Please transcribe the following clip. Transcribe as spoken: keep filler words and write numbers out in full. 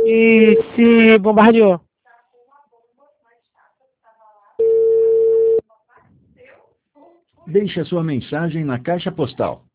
e se bombardeou. Deixe a sua mensagem na caixa postal